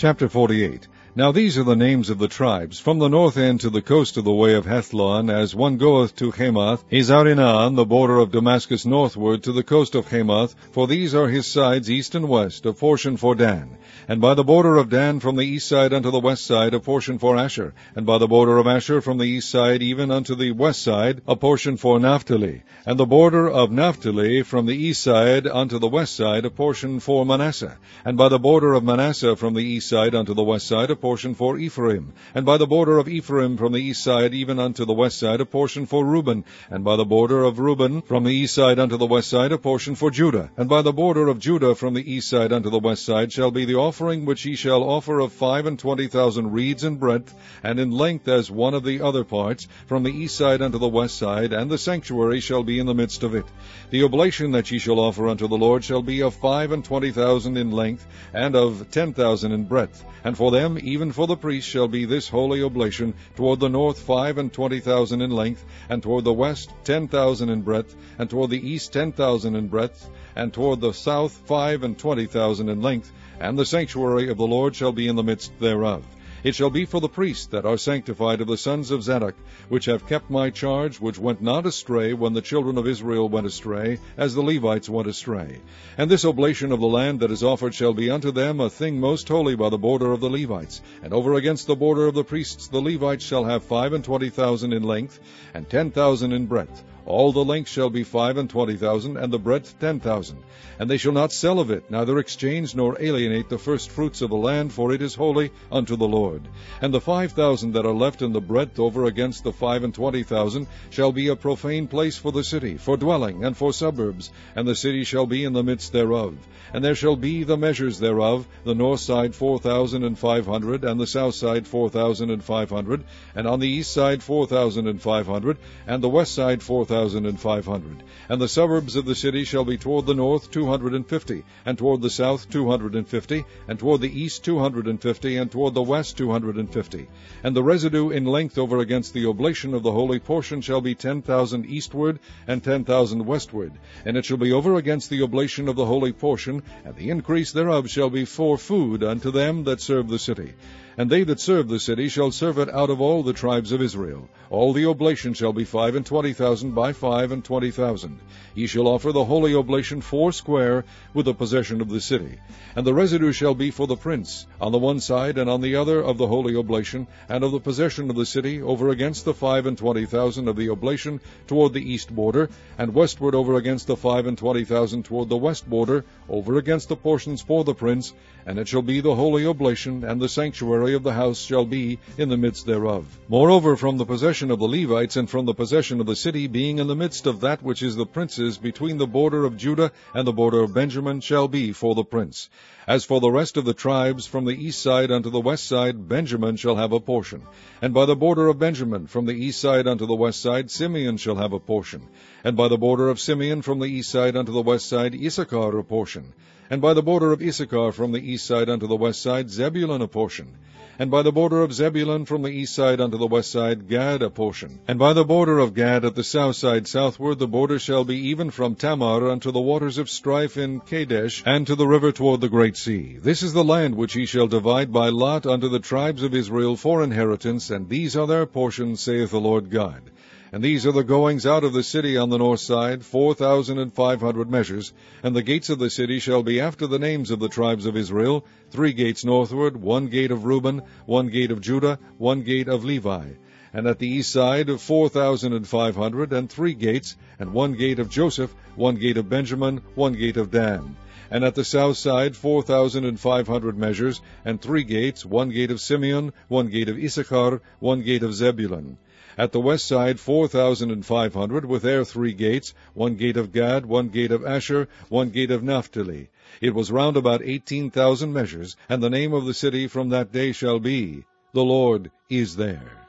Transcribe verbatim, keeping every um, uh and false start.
Chapter forty-eight. Now these are the names of the tribes, from the north end to the coast of the way of Hethlon, as one goeth to Hamath, Hazarinan, the border of Damascus northward to the coast of Hamath, for these are his sides east and west, a portion for Dan. And by the border of Dan from the east side unto the west side, a portion for Asher. And by the border of Asher from the east side even unto the west side, a portion for Naphtali. And the border of Naphtali from the east side unto the west side, a portion for Manasseh. And by the border of Manasseh from the east side unto the west side, a portion for Ephraim. And by the border of Ephraim from the east side even unto the west side, a portion for Reuben. And by the border of Reuben from the east side unto the west side, a portion for Judah. And by the border of Judah from the east side unto the west side shall be the offering which ye shall offer of five and twenty thousand reeds in breadth, and in length as one of the other parts, from the east side unto the west side, and the sanctuary shall be in the midst of it. The oblation that ye shall offer unto the Lord shall be of five and twenty thousand in length, and of ten thousand in breadth. And for them, even for the priests, shall be this holy oblation, toward the north five and twenty thousand in length, and toward the west ten thousand in breadth, and toward the east ten thousand in breadth, and toward the south five and twenty thousand in length, and the sanctuary of the Lord shall be in the midst thereof. It shall be for the priests that are sanctified of the sons of Zadok, which have kept my charge, which went not astray when the children of Israel went astray, as the Levites went astray. And this oblation of the land that is offered shall be unto them a thing most holy by the border of the Levites. And over against the border of the priests the Levites shall have five and twenty thousand in length, and ten thousand in breadth. All the length shall be five and twenty thousand, and the breadth ten thousand. And they shall not sell of it, neither exchange nor alienate the first fruits of the land, for it is holy unto the Lord. And the five thousand that are left in the breadth over against the five and twenty thousand shall be a profane place for the city, for dwelling, and for suburbs, and the city shall be in the midst thereof. And there shall be the measures thereof, the north side four thousand and five hundred, and the south side four thousand and five hundred, and on the east side four thousand and five hundred, and the west side four thousand and five hundred. And the suburbs of the city shall be toward the north two hundred and fifty, and toward the south two hundred and fifty, and toward the east two hundred and fifty, and toward the west two hundred and fifty. And the residue in length over against the oblation of the holy portion shall be ten thousand eastward, and ten thousand westward. And it shall be over against the oblation of the holy portion, and the increase thereof shall be for food unto them that serve the city. And they that serve the city shall serve it out of all the tribes of Israel. All the oblation shall be five and twenty thousand by five and twenty thousand. Ye shall offer the holy oblation foursquare with the possession of the city. And the residue shall be for the prince, on the one side and on the other of the holy oblation, and of the possession of the city, over against the five and twenty thousand of the oblation toward the east border, and westward over against the five and twenty thousand toward the west border, over against the portions for the prince. And it shall be the holy oblation, and the sanctuary of the house shall be in the midst thereof. Moreover, from the possession of the Levites, and from the possession of the city, being in the midst of that which is the prince's, between the border of Judah and the border of Benjamin, shall be for the prince. As for the rest of the tribes, from the east side unto the west side, Benjamin shall have a portion. And by the border of Benjamin, from the east side unto the west side, Simeon shall have a portion. And by the border of Simeon, from the east side unto the west side, Issachar a portion. And by the border of Issachar, from the east side unto the west side, Zebulun a portion. And by the border of Zebulun from the east side unto the west side, Gad a portion. And by the border of Gad at the south side southward, the border shall be even from Tamar unto the waters of strife in Kadesh, and to the river toward the great sea. This is the land which ye shall divide by lot unto the tribes of Israel for inheritance, and these are their portions, saith the Lord God. And these are the goings out of the city on the north side, four thousand and five hundred measures. And the gates of the city shall be after the names of the tribes of Israel, three gates northward, one gate of Reuben, one gate of Judah, one gate of Levi. And at the east side four thousand and five hundred, and three gates, and one gate of Joseph, one gate of Benjamin, one gate of Dan. And at the south side four thousand and five hundred measures, and three gates, one gate of Simeon, one gate of Issachar, one gate of Zebulun. At the west side four thousand and five hundred, with their three gates, one gate of Gad, one gate of Asher, one gate of Naphtali. It was round about eighteen thousand measures, and the name of the city from that day shall be, The Lord is there.